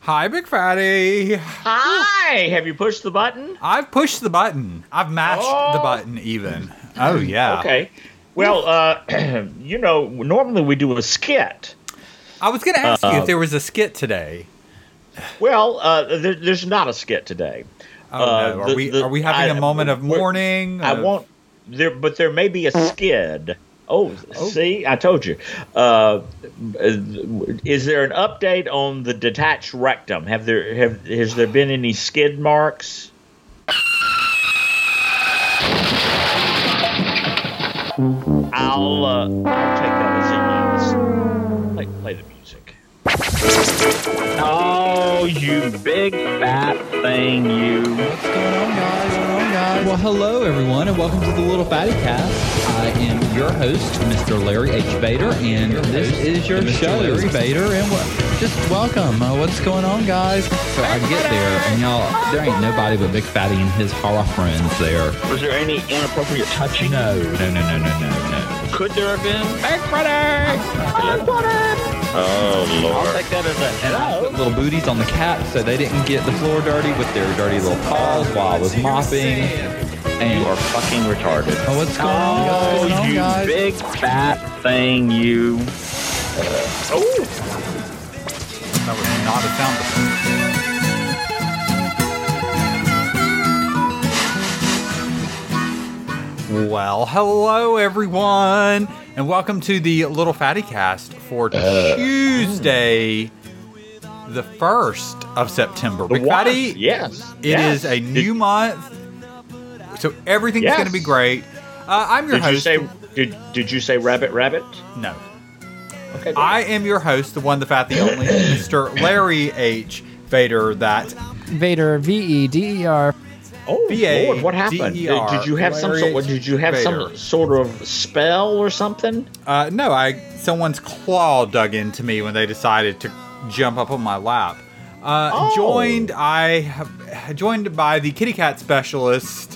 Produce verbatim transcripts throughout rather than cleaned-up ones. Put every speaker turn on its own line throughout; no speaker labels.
Hi, Big Fatty.
Hi. Have you pushed the button?
I've pushed the button. I've mashed
oh.
the button even. Oh, yeah.
Okay. Well, uh, you know, normally we do a skit.
I was going to ask
uh,
you if there was a skit today.
Well, uh, there, there's not a skit today.
Oh,
uh,
no. Are,
the,
we,
the,
are we having
I,
a moment of mourning?
I
of...
won't. There, but there may be a skid. Oh, oh, see, I told you. Uh, is there an update on the detached rectum? Have there have has there been any skid marks? I'll uh, I'll take that as a yes. Play, play the music.
Oh, you big fat thing, you.
What's going on, guys? What's going on, guys? Well, hello, everyone, and welcome to the Little Fatty Cast. I am your host, Mister Larry H. Vader, and this is your
Mister
show,
Larry
Vader, and what, just welcome. Uh, what's going on, guys? So I get there, and y'all, there ain't nobody but Big Fatty and his horror friends there.
Was there any inappropriate touching?
No, no, no, no, no, no, no.
Could there have been?
Big Fatty! Big Fatty!
Oh, Lord.
I'll take that as a... And I put little booties on the cat so they didn't get the floor dirty with their dirty little paws while I was mopping. And
you are fucking retarded.
Oh, what's going on, guys?
Oh,
What's going on,
you
guys?
big fat thing, you.
Uh, oh,
That was not a sound effect. Well, hello, everyone, and welcome to the Little Fatty Cast for
Uh.
Tuesday, the first of September.
the
Big
one.
Fatty,
Yes.
it
yes.
is a new
Did,
month, so everything's
Yes.
going to be great. Uh, I'm your
did you
host.
say? Did Did you say rabbit? Rabbit?
No.
Okay.
I am your host, the one, the fat, the only, Mister Larry H. Vader, that
Vader, V E D E R.
Oh,
V A
Lord, what happened?
D E
Did,
R,
did you have some
Larry
sort? Did you have
Vader.
some sort of spell or something?
Uh, no, I someone's claw dug into me when they decided to jump up on my lap. Uh,
Oh.
Joined, I have- joined by the kitty cat specialist,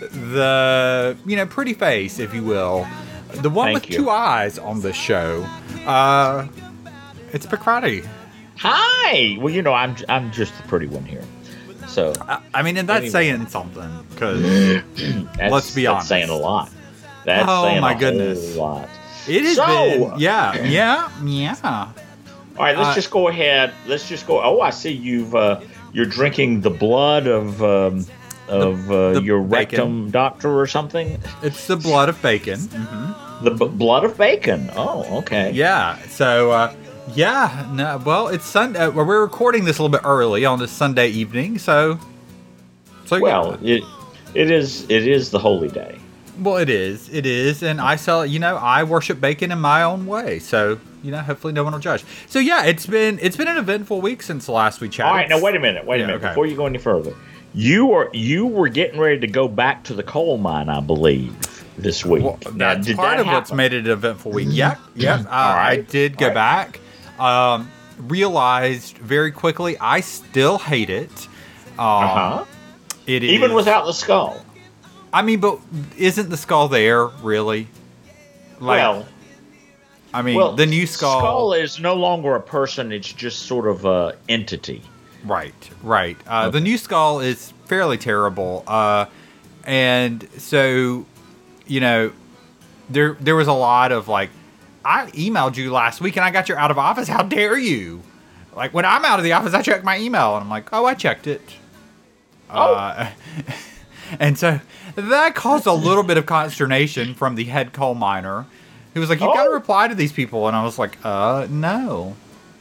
the you know pretty face, if you will, the one
Thank
with
you.
two eyes on this show. Uh, it's Big Fatty.
Hi. Well, you know, I'm I'm just the pretty one here. So
I, I mean, and that's
Anyway.
saying something because
that's,
let's be
that's
honest.
saying a lot. That's
Oh,
saying
my
a
goodness.
whole lot.
it has
So-
been, yeah, yeah, yeah.
All right, let's
Uh,
just go ahead. Let's just go. Oh, I see you've uh, you're drinking the blood of um, of uh,
the
your
bacon.
rectum doctor or something.
It's the blood of bacon. hmm
The b- blood of bacon. Oh, okay.
Yeah. So, uh, yeah. No. Well, it's Sunday. Uh, we're recording this a little bit early on this Sunday evening. So, so
Well,
yeah.
it it is it is the holy day.
well, it is. It is, and I sell. You know, I worship bacon in my own way. So, you know, hopefully no one will judge. So, yeah, it's been it's been an eventful week since the last we chatted.
All right, now wait a minute. Wait
Yeah,
a minute
okay.
before you go any further. You are you were getting ready to go back to the coal mine, I believe, this week.
Well,
Now,
that's
did
part
that
of what's
happen?
made it an eventful week. Yep, yep. Uh, I
right.
did go
All right.
back. Um, realized very quickly I still hate it. Um,
Uh huh.
It is
Even without the skull.
I mean, but isn't the skull there really? Like,
well,
I mean,
well,
the new skull.
Skull is no longer a person; it's just sort of a entity.
Right, right. Uh, The
Okay.
new skull is fairly terrible, uh, and so you know, there there was a lot of like, I emailed you last week and I got your out of office. How dare you? Like when I'm out of the office, I check my email and I'm like, oh, I checked it.
Oh.
Uh, and so that caused a little bit of consternation from the head coal miner, who was like, "You've got to
Oh.
reply to these people," and I was like, "Uh, no,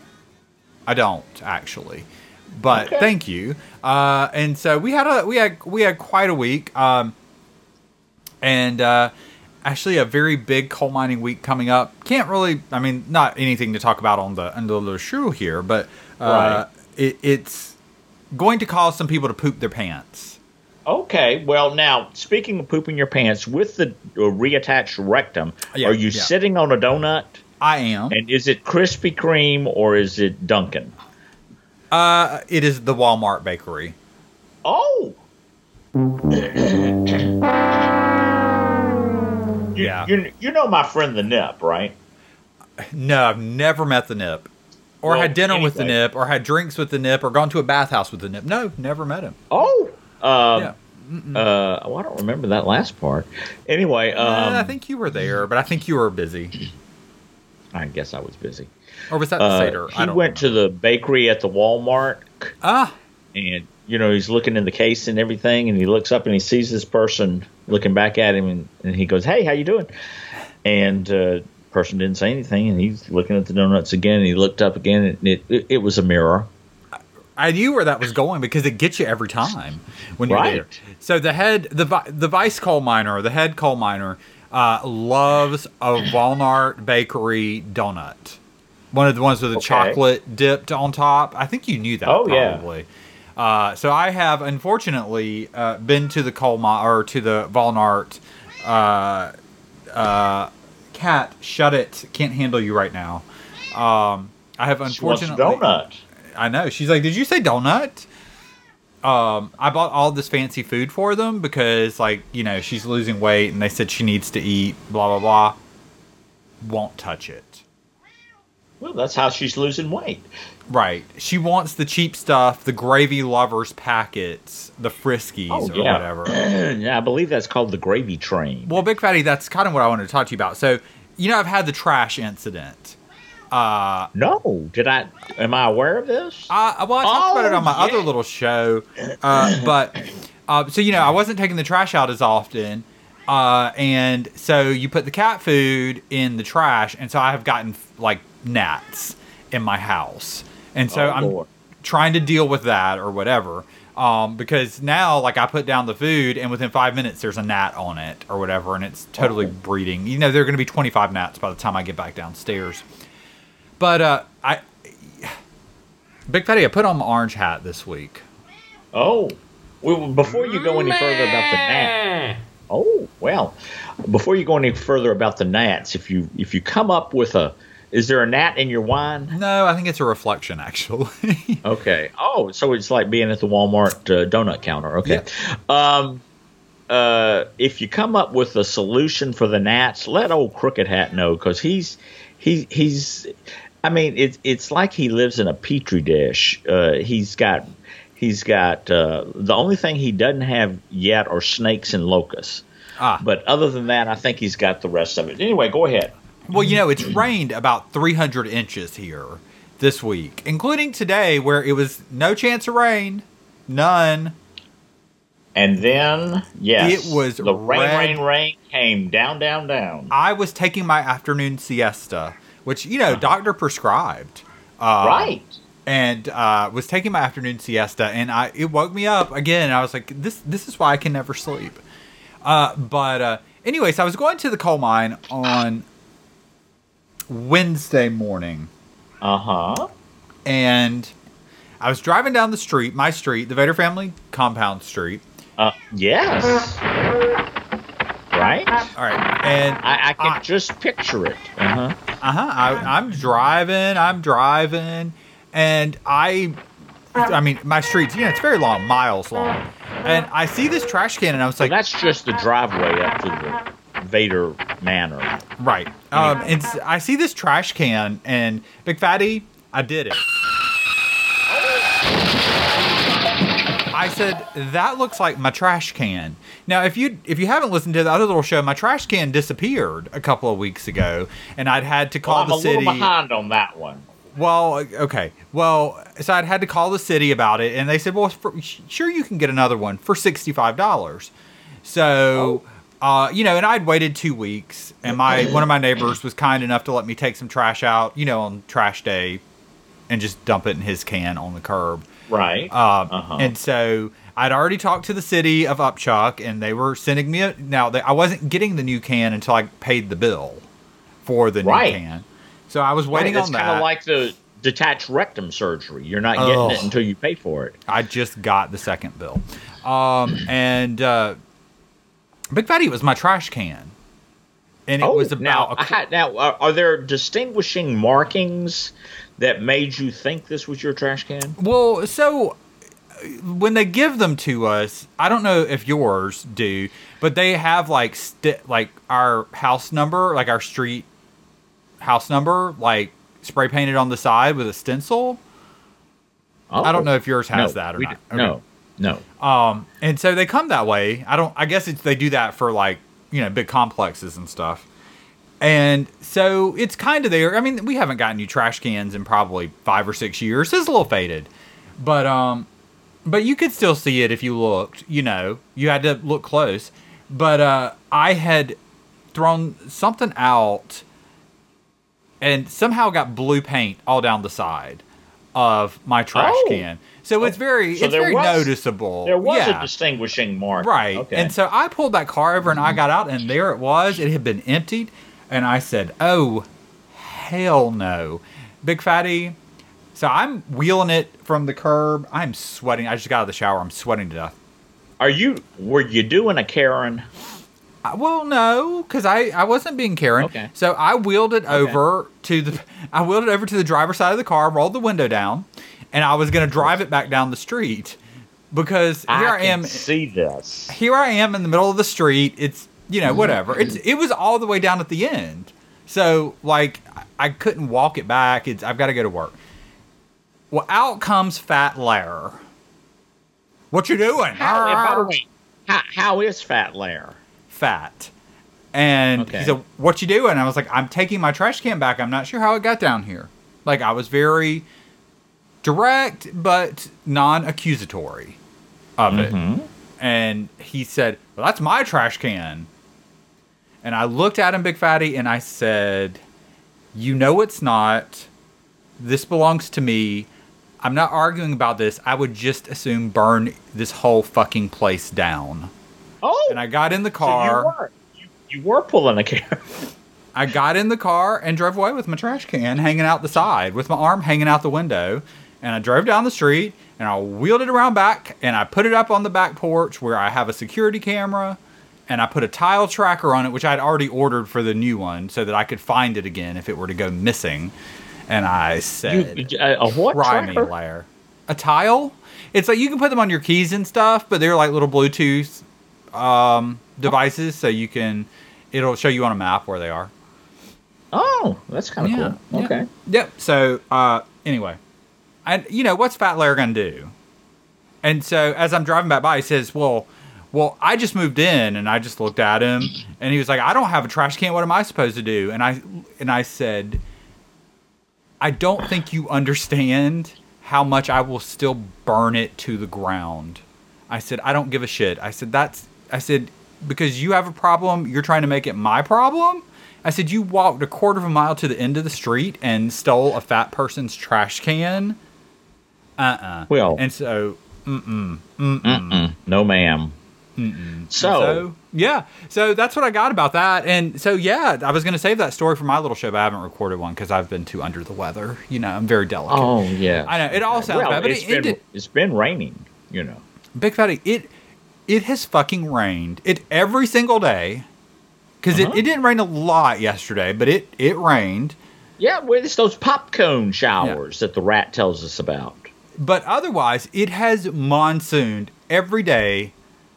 I don't actually." But
Okay.
thank you. Uh, and so we had a we had we had quite a week, um, and uh, actually a very big coal mining week coming up. Can't really, I mean, not anything to talk about on the under the shoe here, but uh,
Right.
it, it's going to cause some people to poop their pants.
Okay, well, now, speaking of pooping your pants, with the uh, reattached rectum,
Yeah,
are you
yeah.
sitting on a donut?
I am.
And is it Krispy Kreme or is it Dunkin'?
Uh, it is the Walmart bakery.
Oh! You,
Yeah.
you, you know my friend the Nip, right?
No, I've never met the Nip or
Well,
had dinner with the
anyway.
Nip, or had drinks with the Nip, or gone to a bathhouse with the Nip. No, never met him.
Oh, um,
Yeah.
uh, well, I don't remember that last part. Anyway, um,
Uh, I think you were there, but I think you were busy.
I guess I was busy.
Or was that the
Uh,
Seder?
he
I don't
went
remember.
to the bakery at the Walmart,
Ah,
and you know he's looking in the case and everything, and he looks up and he sees this person looking back at him, and, and he goes, "Hey, how you doing?" And uh, person didn't say anything, and he's looking at the donuts again, and he looked up again, and it it, it was a mirror.
I knew where that was going because it gets you every time when you're
Right.
there. So the head, the vi- the vice coal miner, the head coal miner, uh, loves a Walmart bakery donut. One of the ones with the
Okay.
chocolate dipped on top. I think you knew that.
Oh, yeah.
probably. Uh, so I have unfortunately uh, been to the coal mine or to the Walmart. Uh, uh, cat, shut it! Can't handle you right now. Um, I have
She wants a
unfortunately.
donut.
I know. She's like, "Did you say donut?" Um, I bought all this fancy food for them because, like, you know, she's losing weight, and they said she needs to eat. Blah blah blah. Won't touch it.
Well, that's how she's losing weight.
Right. She wants the cheap stuff, the gravy lovers packets, the Friskies
Oh,
or
yeah.
whatever.
Yeah, I believe that's called the gravy train.
Well, Big Fatty, that's kind of what I wanted to talk to you about. So, you know, I've had the trash incident. Uh,
No, did I? Am I aware of this?
I, well, I talked about it on my
Oh,
other
yeah.
little show, uh, but uh, so you know, I wasn't taking the trash out as often, uh, and so you put the cat food in the trash, and so I have gotten like gnats in my house, and so
Oh,
I'm
Lord.
trying to deal with that or whatever. Um, because now, like, I put down the food, and within five minutes, there's a gnat on it or whatever, and it's totally
Oh.
breeding. You know, there are going to be twenty-five gnats by the time I get back downstairs. But uh, I, Big Fatty, I put on my orange hat this week.
Oh, well, before you go any further about the gnat. Oh, well, before you go any further about the gnats, if you if you come up with a, is there a gnat in your wine?
No, I think it's a reflection, actually.
Okay. Oh, so it's like being at the Walmart uh, donut counter. Okay. Um, uh, if you come up with a solution for the gnats, let old Crooked Hat know because he's he he's. I mean, it's it's like he lives in a petri dish. Uh, he's got he's got uh, the only thing he doesn't have yet are snakes and locusts.
Ah.
But other than that, I think he's got the rest of it. Anyway, go ahead.
Well, you know, it's rained about three hundred inches here this week, including today where it was no chance of rain. None.
And then, yes,
It was
the rain,
red-
rain, rain came down, down, down.
I was taking my afternoon siesta, which, you know, doctor prescribed. Uh,
Right.
And uh, was taking my afternoon siesta, and I it woke me up again. And I was like, "This this is why I can never sleep." Uh, but uh, anyways, I was going to the coal mine on Wednesday morning,
Uh huh.
and I was driving down the street, my street, the Vader family compound street.
Uh, yes. Right?
All right, and
I, I can
I-
just picture it. Uh huh.
Uh huh. I'm driving. I'm driving, and I, I mean, my streets. You know, it's very long, miles long, and I see this trash can, and I was
So
like,
that's just the driveway up to the Vader Manor.
right. Um, and s- I see this trash can, and Big Fatty, I did it. I said that looks like my trash can. Now, if you if you haven't listened to the other little show, my trash can disappeared a couple of weeks ago, and I'd had to call
Well, I'm
the
a
city.
little behind on that one.
Well, okay. Well, so I'd had to call the city about it, and they said, "Well, for, sure, you can get another one for sixty-five dollars." So, uh, you know, and I'd waited two weeks, and my one of my neighbors was kind enough to let me take some trash out, you know, on trash day, and just dump it in his can on the curb.
Right.
Um,
Uh-huh.
And so I'd already talked to the city of Upchuck, and they were sending me a. Now, they, I wasn't getting the new can until I paid the bill for the
Right.
new can. So I was
Right,
waiting
It's
on
kind
that.
of like the detached rectum surgery. You're not getting
Ugh.
it until you pay for it.
I just got the second bill. Um, and uh, Big Fatty was my trash can. And it
Oh,
was
now,
about. a qu-
I- now are, are there distinguishing markings that made you think this was your trash can?
well, so uh, when they give them to us, I don't know if yours do, but they have like sti- like our house number, like our street house number, like spray painted on the side with a stencil.
Oh,
I don't know if yours has
no,
that or
we
not.
d- No, no.
Um, and so they come that way. I don't. I guess it's they do that for like you know big complexes and stuff. And so it's kind of there. I mean, we haven't gotten new trash cans in probably five or six years. It's a little faded, but um, but you could still see it if you looked. You know, you had to look close. But uh, I had thrown something out, and somehow got blue paint all down the side of my trash
Oh.
can. So it's very,
So
it's
there
very
was-
noticeable.
There was
yeah.
a distinguishing mark.
Right.
Okay.
And so I pulled that car over and I got out and there it was. It had been emptied. And I said, oh, hell no. Big Fatty. So I'm wheeling it from the curb. I'm sweating. I just got out of the shower. I'm sweating to death.
Are you, were you doing a Karen?
I, well, no, because I, I wasn't being Karen.
Okay.
So I wheeled it over to the I wheeled it over to the driver's side of the car, rolled the window down, and I was going to drive it back down the street because here I,
I can
am.
see this.
Here I am in the middle of the street. It's, you know, whatever. It's it was all the way down at the end. So like I couldn't walk it back. It's I've got to go to work. Well, out comes Fat Lair. What you doing?
How, and by the way, how, how is Fat Lair?
Fat. And
Okay.
he said, what you doing? I was like, I'm taking my trash can back. I'm not sure how it got down here. Like I was very direct but non-accusatory of it. And he said, well, that's my trash can. And I looked at him, Big Fatty, and I said, you know it's not. This belongs to me. I'm not arguing about this. I would just assume burn this whole fucking place down.
Oh,
And I got in the
so
car.
you were you, you were pulling a Karen.
I got in the car and drove away with my trash can hanging out the side, with my arm hanging out the window. And I drove down the street and I wheeled it around back and I put it up on the back porch where I have a security camera. And I put a tile tracker on it, which I'd already ordered for the new one so that I could find it again if it were to go missing. And I said,
You, a, a what
try me,
tracker?
Lair. A tile? It's like you can put them on your keys and stuff, but they're like little Bluetooth um, devices, so you can, it'll show you on a map where they are.
Oh, that's kind of
Yeah,
cool.
yeah.
Okay.
Yep. So uh, anyway, I you know what's Fat Lair gonna do? And so as I'm driving back by, he says, "Well, well, I just moved in," and I just looked at him, and he was like, "I don't have a trash can. What am I supposed to do?" And I and I said, "I don't think you understand how much I will still burn it to the ground." I said, "I don't give a shit." I said, "That's," I said, "because you have a problem, you're trying to make it my problem." I said, "You walked a quarter of a mile to the end of the street and stole a fat person's trash can." Uh-uh.
Well-
and so, mm-mm, mm-mm.
Mm-mm. No, ma'am.
Mm-mm.
So,
So, yeah. So that's what I got about that. And so, yeah, I was going to save that story for my little show, but I haven't recorded one because I've been too under the weather. You know, I'm very delicate.
oh yeah,
I know. It all sounds
well,
bad, but
it's
it
been
ended.
it's been raining. You know.
Big Fatty, it it has fucking rained. It every single day. Because
Uh-huh.
it, it didn't rain a lot yesterday, but it, it rained.
Yeah, well, it's those popcorn showers that the rat tells us about.
But otherwise, it has monsooned every day.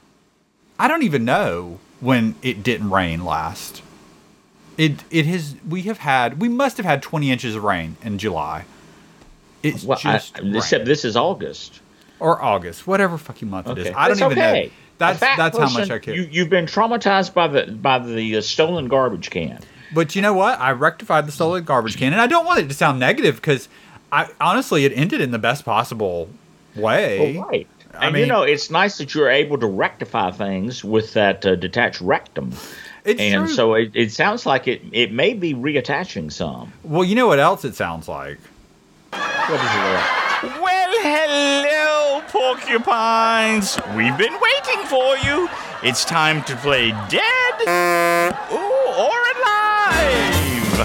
I don't even know when it didn't rain last. It it has. We have had. We must have had twenty inches of rain in July. It's
Well, I,
just rain.
except this is August.
or August, whatever fucking month it is.
Okay.
I don't
That's
even
okay.
know. That's
A fat
that's how
person,
much I care.
You, you've been traumatized by the by the uh, stolen garbage can.
But you know what? I rectified the stolen garbage can, and I don't want it to sound negative because I honestly it ended in the best possible way.
Well, right.
I
And you
mean-
know, it's nice that you're able to rectify things with that uh, detached rectum.
It's
and
true.
so it, it sounds like it, it may be reattaching some.
Well, you know what else it sounds like?
What is it?
Well, hello, porcupines. We've been waiting for you. It's time to play dead ooh, or alive.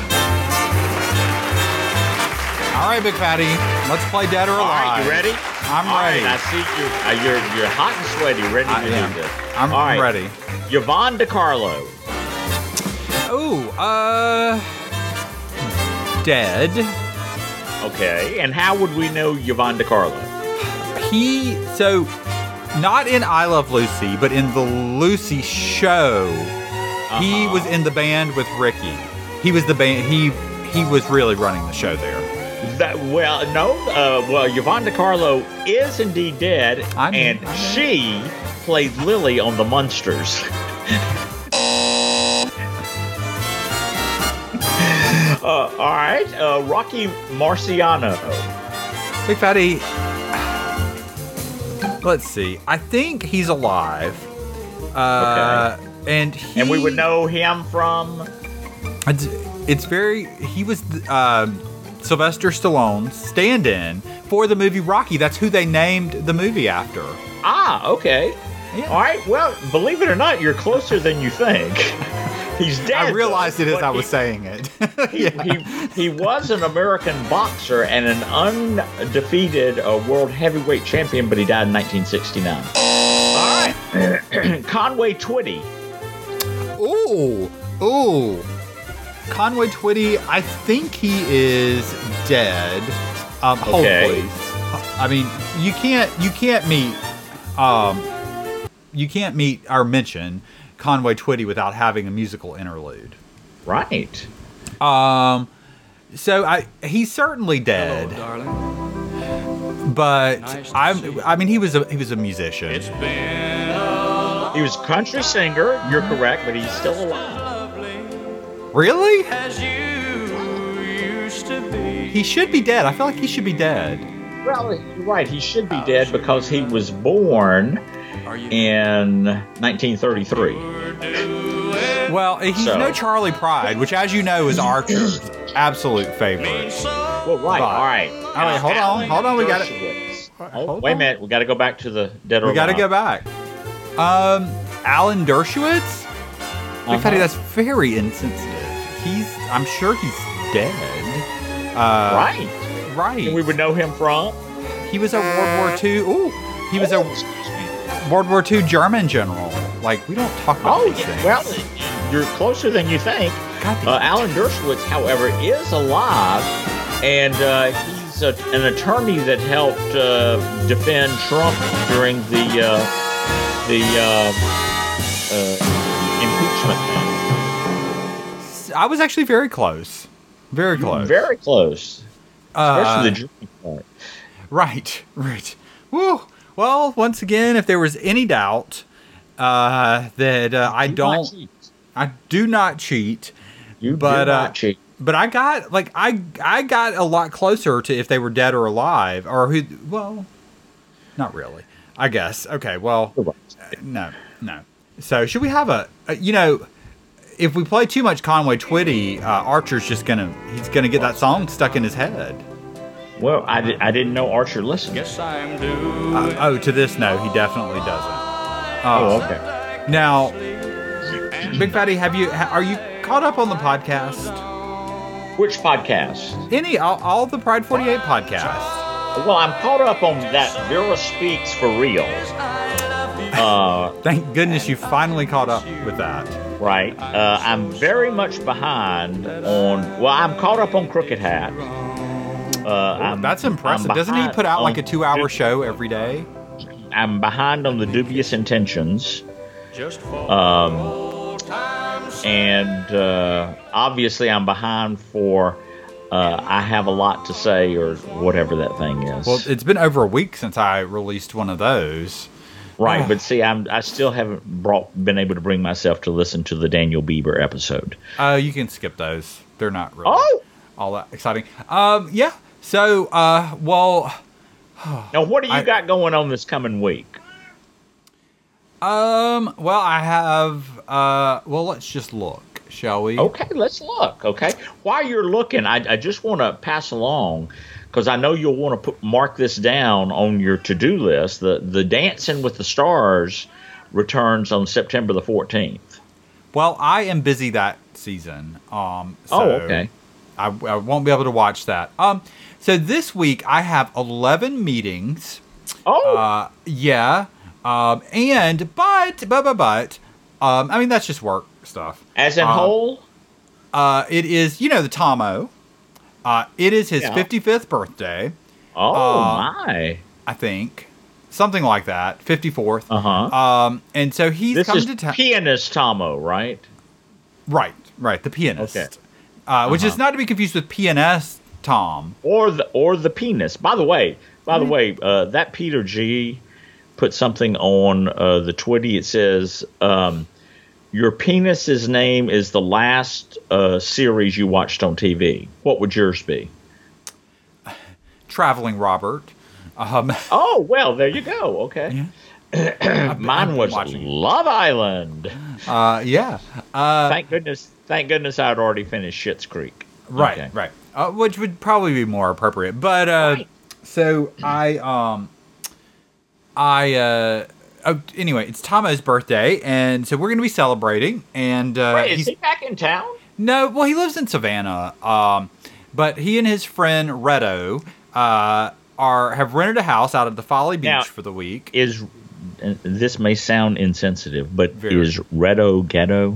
All right, Big Fatty, let's play Dead or
All
Alive.
right, you ready?
I'm
All
ready.
right, I see you. Uh, you're you're hot and sweaty, ready
I
to
am.
do this.
I'm
All right.
ready.
Yvonne DiCarlo.
Ooh, uh, Dead.
Okay, and how would we know Yvonne DiCarlo?
He so not in I Love Lucy, but in the Lucy show, he
Uh-huh.
was in the band with Ricky. He was the band. He he was really running the show there.
That, well, no. Uh, well, Yvonne DiCarlo is indeed dead,
I know,
and
I know.
she played Lily on The Munsters. uh, all right, uh, Rocky Marciano.
Big Fatty, let's see. I think he's alive. Uh, and he,
And we would know him from.
It's, it's very. He was um, Sylvester Stallone's stand-in for the movie Rocky. That's who they named the movie after.
Ah, okay.
Yeah.
All right. Well, believe it or not, you're closer than you think. He's dead.
I realized
though,
it as
but
I was
he-
saying it.
He, he, he was an American boxer and an undefeated uh, world heavyweight champion, but he died in nineteen sixty-nine. All right. Conway Twitty.
Ooh, ooh. Conway Twitty, I think he is dead. Um, hold
Okay.
please. I mean, you can't you can't meet um, you can't meet or mention Conway Twitty without having a musical interlude.
Right.
Um, so I he's certainly dead. But I I mean he was a he was a musician.
He was a country singer. You're correct, but he's still alive.
Really? He should be dead. I feel like he should be dead.
Well, you're right. He should be dead because he was born in nineteen thirty-three.
Well, he's
So-
no Charlie Pride, which, as you know, is Archer's absolute favorite.
Well, right.
But-
all right.
all right, hold on, hold on, we gotta-
Dershowitz. Oh,
hold
wait a
on.
minute. We got to go back to the dead or
We got to
alive.
go back. Um, Alan Dershowitz. Big Fatty, that's very insensitive. He's, I'm sure he's dead. Uh,
Right.
right.
And we would know him from.
He was a World War Two. Ooh, he was
Oh,
a
excuse me.
World War Two German general. Like, we don't talk about
Oh,
these
yeah,
things.
well, you're closer than you think.
God damn
Uh,
it.
Alan Dershowitz, however, is alive, and uh, he's a, an attorney that helped uh, defend Trump during the uh, the uh, uh, impeachment thing.
I was actually very close. Very close.
Very close,
Uh,
especially the jury part.
Right, right. Woo. Well, once again, if there was any doubt uh, that uh, I
Do not
don't,
cheat.
I do not cheat,
You
but
do not
uh,
cheat.
but I got like I I got a lot closer to if they were dead or alive or who. Well, not really. I guess. Okay. Well,
You're right.
uh, no, no. So should we have a, a you know? If we play too much Conway Twitty, uh, Archer's just gonna he's gonna get that song stuck in his head.
Well, I, di- I didn't know Archer listened.
Uh, oh, to this, no, he definitely doesn't.
Oh,
Uh,
okay.
Now, Big Fatty, have you ha- are you caught up on the podcast?
Which podcast?
Any all, all the Pride forty-eight podcasts?
Well, I'm caught up on that Vera Speaks for Real. Uh,
Thank goodness you finally caught up with that.
right. Uh, I'm very much behind on. Well, I'm caught up on Crooked Hat. Uh, I'm,
That's impressive.
I'm
Doesn't he
behind
put out like
on-
a two-hour show every day?
I'm behind on the Dubious Intentions. Um, and uh, obviously, I'm behind for. Uh, I have a lot to say, or whatever that thing is.
Well, it's been over a week since I released one of those.
Right, but see, I'm I still haven't brought been able to bring myself to listen to the Daniel Bieber episode.
Uh, you can skip those. They're not really
Oh!
all that exciting. Um, yeah. So, uh, well,
Now, what do you
I-
got going on this coming week?
um, well, I have. Uh, well, let's just look, shall we?
Okay, let's look. Okay, while you're looking, I, I just want to pass along because I know you'll want to put mark this down on your to-do list. The the Dancing with the Stars returns on September the fourteenth.
Well, I am busy that season. Um, so
Oh, okay.
I, I won't be able to watch that. Um, so this week I have eleven meetings.
Oh,
Uh, yeah. Um, and but but but but, um, I mean that's just work stuff.
as in
uh,
whole.
Uh, it is you know the Tomo. Uh, it is his
Yeah.
fifty-fifth birthday,
Oh
uh,
my!
I think, something like that. fifty-fourth.
Uh huh.
Um, and so he's
This
come
is
to town.
pianist Tomo, right?
Right, right, the pianist.
Okay.
uh, which is
Uh-huh.
not to be confused with P N S Tom.
or the or the penis. By the way, by the way, uh, that Peter G put something on uh, the Twitty. It says, um, "Your penis's name is the last uh, series you watched on T V. What would yours be?"
Traveling Robert. Um,
Oh, well, there you go. Okay. Mine was
watching it.
Love Island.
uh, yeah. Uh,
Thank goodness. Thank goodness I'd already finished Schitt's Creek.
Right,
Okay.
right. Uh, which would probably be more appropriate. But uh,
Right.
so I um I uh oh, anyway, it's Tomo's birthday, and so we're gonna be celebrating. And uh,
Wait, is
he's
he back in town?
no, well, he lives in Savannah. Um, but he and his friend Redo uh are have rented a house out at the Folly Beach
Now-
for the week.
Is and this may sound insensitive, but
Very.
is Redo ghetto?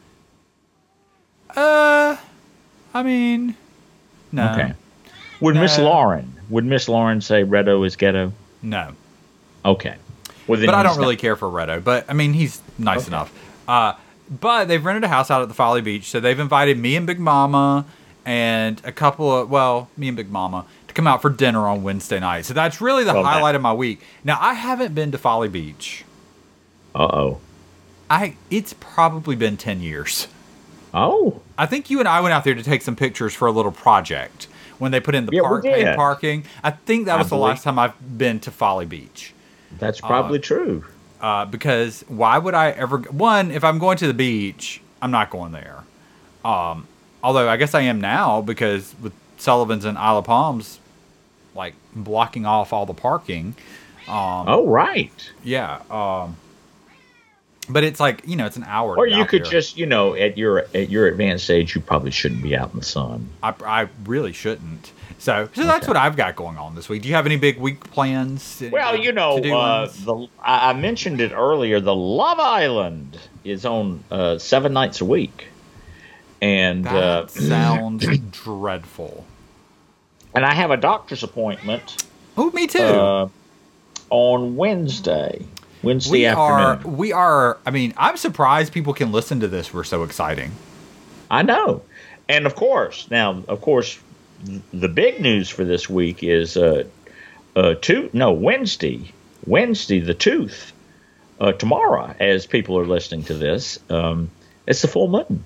Uh, I mean, no,
Okay. Would Miss
No.
Lauren? Would Miss Lauren say Redo is ghetto?
no.
Okay. Well, then
But I
he's
don't really
not-
care for Redo. But I mean, he's nice
Okay.
enough. Uh, but they've rented a house out at the Folly Beach, so they've invited me and Big Mama and a couple of well, me and Big Mama to come out for dinner on Wednesday night. So that's really the
Well, that-
highlight of my week. Now I haven't been to Folly Beach.
Uh-oh.
I it's probably been ten years.
Oh.
I think you and I went out there to take some pictures for a little project when they put in the
Yeah, we
park paid
did.
parking. I think that
I
was the
believe-
last time I've been to Folly Beach.
That's probably true.
Uh, because why would I ever? One, if I'm going to the beach, I'm not going there. Um, although I guess I am now because with Sullivan's and Isle of Palms, like blocking off all the parking. Um,
Oh, right.
yeah. Um, but it's like you know, it's an hour.
Or
to get
you
out
could
there.
just, you know, at your at your advanced age, you probably shouldn't be out in the sun.
I, I really shouldn't. So, so that's
Okay.
what I've got going on this week. Do you have any big week plans? Any
Well,
big
you know,
to-do
uh,
ones?
the I I mentioned it earlier. The Love Island is on uh, seven nights a week, and
that
uh,
sounds dreadful.
and I have a doctor's appointment
Oh, me too.
uh, on Wednesday. Wednesday
we
afternoon.
are. We are. I mean, I'm surprised people can listen to this. We're so exciting.
I know, and of course, now of course, th- the big news for this week is uh, uh, two no Wednesday, Wednesday the tooth. Uh, tomorrow, as people are listening to this, um, it's the full moon.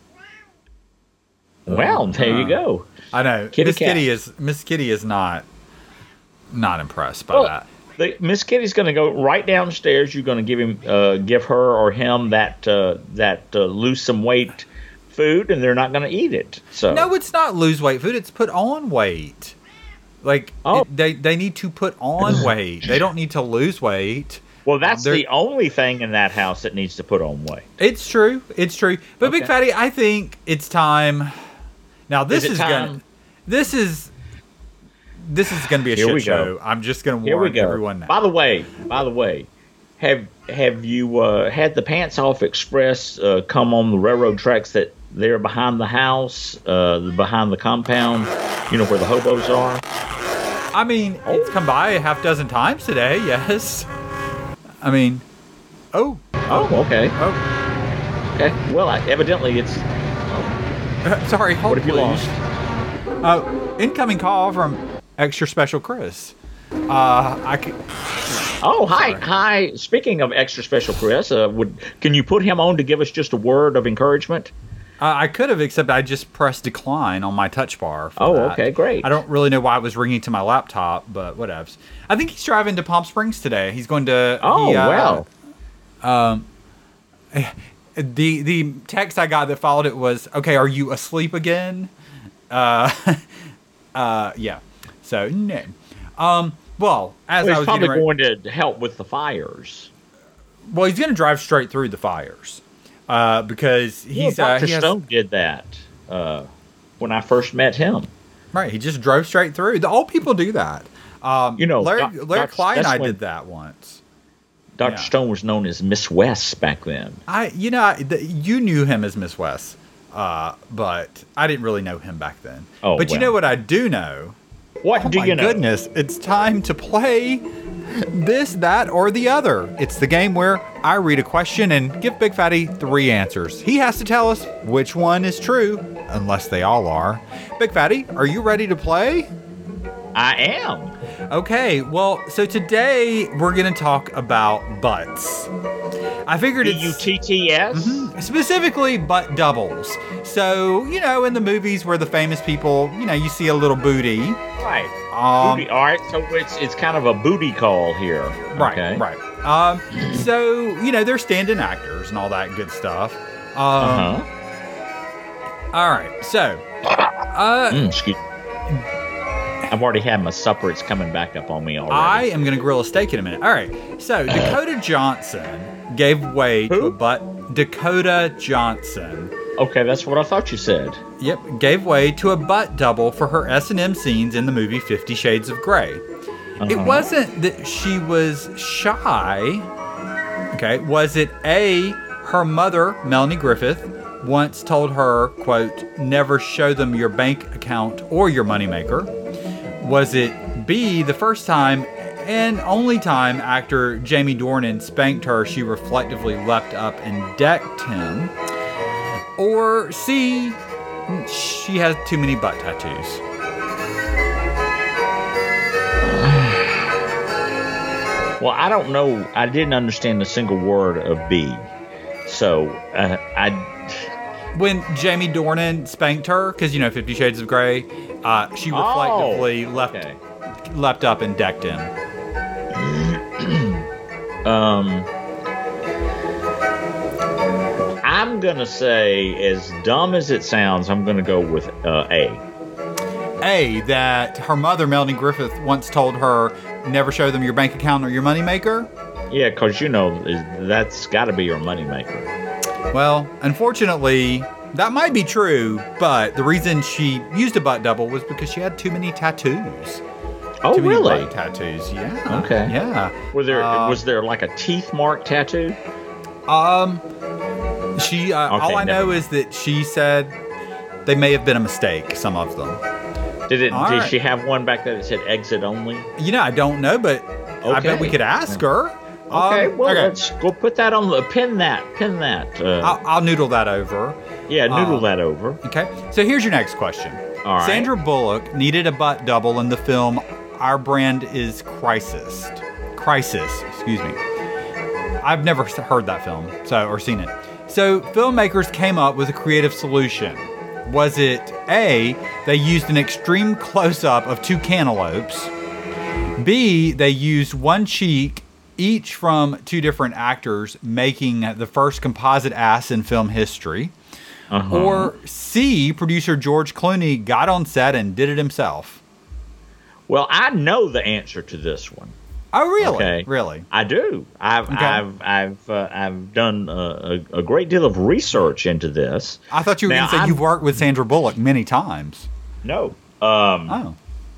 Well, there you go.
I know.
Kitty
Miss
cat.
Kitty is Miss Kitty is not not impressed by
Well,
that.
the, Miss Kitty's going to go right downstairs. You're going to give him, uh, give her or him that uh, that uh, lose some weight food, and they're not going to eat it. So
No, it's not lose weight food. It's put on weight. Like
Oh.
it- they they need to put on weight. They don't need to lose weight.
well, that's
they're-
the only thing in that house that needs to put on weight.
It's true. It's true. But Big
Okay.
Fatty, I think it's time. Now this
Is it
is,
time?
gonna. This is. This is gonna be a
Here
shit
we
show.
go.
I'm just gonna
Here we
warn
go.
everyone now.
By the way, by the way, have have you uh, had the Pants Off Express uh, come on the railroad tracks that they're behind the house, uh, behind the compound? You know where the hobos are.
I mean, it's come by a half dozen times today. Yes. I mean, oh,
Oh, okay,
oh.
okay. Well, I, evidently it's.
Sorry. Hold
What have you
please.
lost?
Uh, incoming call from extra special Chris. Uh, I c-
Oh, hi, hi. Speaking of extra special Chris, uh, would can you put him on to give us just a word of encouragement?
Uh, I could have, except I just pressed decline on my touch bar. for
Oh,
that.
okay, great.
I don't really know why it was ringing to my laptop, but whatevs. I think he's driving to Palm Springs today. He's going to.
Oh,
he, uh,
well.
The the text I got that followed it was, "Okay, are you asleep again?" Uh, uh, yeah. So no. Um. Well, as
Well,
I
he's
was
probably
getting ready,
going to help with the fires.
well, he's going to drive straight through the fires, uh, because he's
Well,
uh,
Doctor
he has,
Stone did that uh, when I first met him.
right. He just drove straight through. The old people do that. Um,
You know,
Larry,
Doc-
Larry
Doc-
Clyde and
that's
I
when-
did that once.
Doctor
Yeah.
Stone was known as Miss West back then.
I, you know, I, the, you knew him as Miss West, uh, but I didn't really know him back then.
Oh,
but you
well.
know what I do know?
What
Oh
do
my
you know?
goodness! It's time to play This, that, or the other. It's the game where I read a question and give Big Fatty three answers. He has to tell us which one is true, unless they all are. Big Fatty, are you ready to play?
I am.
Okay, well, so today we're going to talk about butts. I figured
B
it's
U T T S?
Mhm. specifically butt doubles. So, you know, in the movies where the famous people, you know, you see a little booty.
Right.
Um,
Booty. All right, so it's it's kind of a booty call here.
Right,
Okay.
right. Um, so, you know, they're stand-in actors and all that good stuff. Um,
Uh-huh.
All right, so, uh,
Mm, excuse me. I've already had my supper. It's coming back up on me already.
I am going to grill a steak in a minute. All right, so Dakota Johnson gave way to
Who?
a butt. Dakota Johnson.
Okay, that's what I thought you said.
Yep, gave way to a butt double for her S and M scenes in the movie Fifty Shades of Grey. It
Uh-huh.
wasn't that she was shy. Okay, was it A, her mother, Melanie Griffith, once told her, quote, never show them your bank account or your moneymaker? Was it B, the first time and only time actor Jamie Dornan spanked her, she reflectively leapt up and decked him? Or C, she has too many butt tattoos?
Well, I don't know. I didn't understand a single word of B. So, uh, I...
When Jamie Dornan spanked her, because, you know, Fifty Shades of Grey, uh, she reflectively
Oh,
leapt,
okay.
leapt up and decked him.
Um... I'm going to say, as dumb as it sounds, I'm going to go with uh, A.
A, that her mother, Melanie Griffith, once told her, never show them your bank account or your moneymaker?
Yeah, because, you know, that's got to be your moneymaker.
Well, unfortunately, that might be true, but the reason she used a butt double was because she had too many tattoos.
Oh,
too many
really?
butt tattoos, yeah.
Okay.
Yeah.
Were there,
Uh,
was there like a teeth mark tattoo?
Um, she, uh,
Okay,
all I
never
know
mind.
is that she said they may have been a mistake, some of them.
Did it?
all
Did
right.
she have one back there that said exit only?
You know, I don't know, but I bet
Okay.
we could ask her.
Okay,
Um,
well, let's go put that on the pin that pin that. Uh,
I'll, I'll noodle that over.
yeah, noodle
uh,
that over.
Okay, so here's your next question.
All right.
Sandra Bullock needed a butt double in the film Our Brand is Crisis. Crisis, excuse me. I've never heard that film, so or seen it. So filmmakers came up with a creative solution. Was it A, they used an extreme close-up of two cantaloupes? B, they used one cheek, each from two different actors, making the first composite ass in film history?
Uh-huh.
Or C, producer George Clooney got on set and did it himself?
Well, I know the answer to this one.
Oh, really?
Okay.
Really?
I do. I've
Okay.
I've I've uh, I've done a, a, a great deal of research into this.
I thought you were
Now,
going to say
I'm-
you've worked with Sandra Bullock many times.
No. Um,
Oh.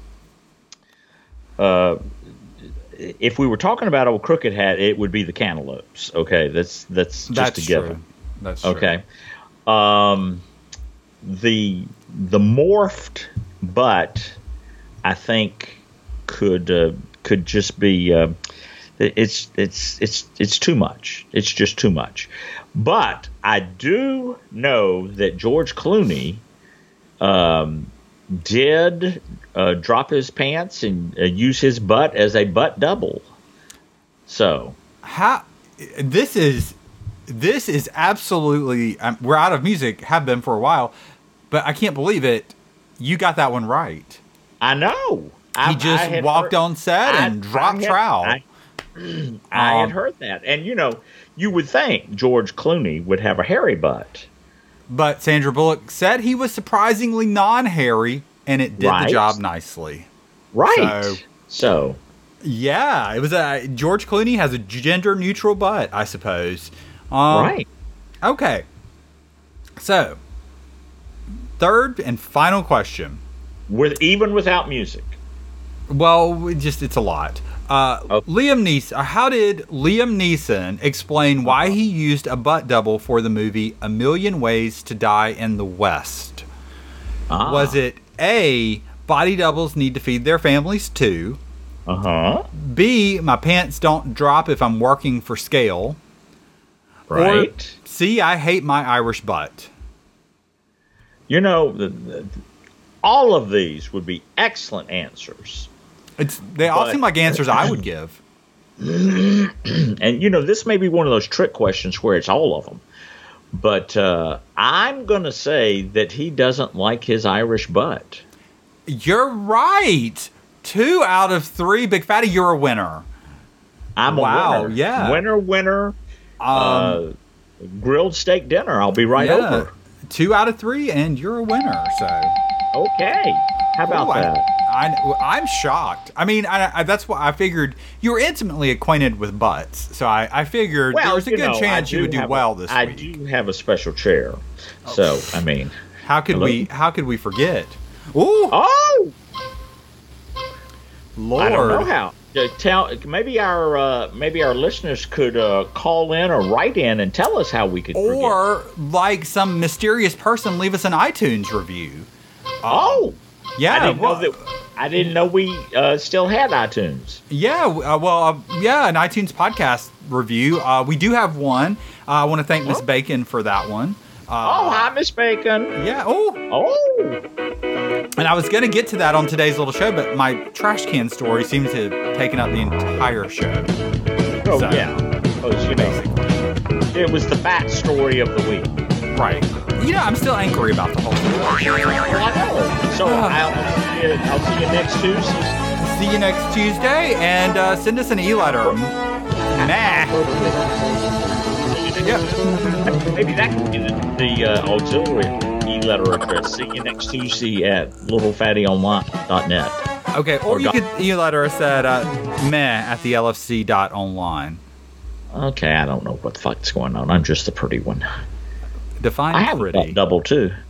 uh, if we were talking about old Crooked Hat, it would be the cantaloupes. Okay, that's that's just
That's
a given.
true. That's true.
Okay. Um, the the morphed butt, I think, could uh, could just be. Uh, it's it's it's it's too much. It's just too much. But I do know that George Clooney um, did uh, drop his pants and uh, use his butt as a butt double. So.
How? This is this is absolutely. Um, we're out of music. Have been for a while, but I can't believe it. You got that one right.
I know.
He
I,
just
I had
walked
heard-
on set
I-
and dropped
I had-
trowel.
I, I
Um,
had heard that, and you know, you would think George Clooney would have a hairy butt,
But Sandra Bullock said he was surprisingly non-hairy, and it did
Right.
the job nicely.
right?
So-
So,
Yeah, it was a George Clooney has a gender-neutral butt, I suppose. Um,
right.
Okay. So, third and final question.
With even without music.
Well, we just it's a lot. Uh,
Oh.
Liam Neeson. How did Liam Neeson explain why he used a butt double for the movie A Million Ways to Die in the West?
Ah.
Was it A, body doubles need to feed their families too?
Uh huh.
B, my pants don't drop if I'm working for scale.
Right.
Or C, I hate my Irish butt.
You know, the, the, all of these would be excellent answers.
It's they all
But-
seem like answers I would give.
And, you know, this may be one of those trick questions where it's all of them. But uh, I'm going to say that he doesn't like his Irish butt.
You're right. Two out of three, Big Fatty. You're a winner.
I'm
Wow,
a winner.
yeah.
Winner, winner.
Um,
uh, grilled steak dinner. I'll be right
yeah.
over.
Two out of three, and you're a winner. So
Okay. How about
Ooh, I-
that?
I, I'm shocked. I mean, I, I, that's what I figured. You were intimately acquainted with butts, so I, I figured there was a
you
good
know, I
chance you would do
have
well
a,
this
I
week.
do have a special chair. So, I mean.
How could
Hello?
we? How could we forget? Ooh,
Oh!
Lord!
I don't know how. Uh, tell maybe our uh, maybe our listeners could uh, call in or write in and tell us how we could forget.
Or like some mysterious person, leave us an iTunes review.
Oh,
Yeah,
I didn't
well,
know that. I didn't know we uh, still had iTunes.
Yeah, uh, well, uh, yeah, an iTunes podcast review. Uh, we do have one. Uh, I want to thank Miss
Oh.
Bacon for that one.
Oh,
Uh,
hi, Miss Bacon.
yeah. Oh,
Oh,
and I was going to get to that on today's little show, but my trash can story seems to have taken up the entire show.
oh
So,
yeah. Because you know, it was the bat story of the week.
Right. You know, I'm still angry about the whole situation.
Well, I know. So
Ah.
I'll see you, I'll see you next Tuesday.
See you next Tuesday, and uh, send us an e-letter. Nah. Yeah.
Maybe that could be the, the uh, auxiliary e-letter address. See you next Tuesday at little fatty online dot net.
Okay, or
Or
you
go-
could e-letter us at uh, meh at the L F C dot online.
Okay, I don't know what the fuck's going on. I'm just the pretty one.
Define
I have a
pretty.
double too.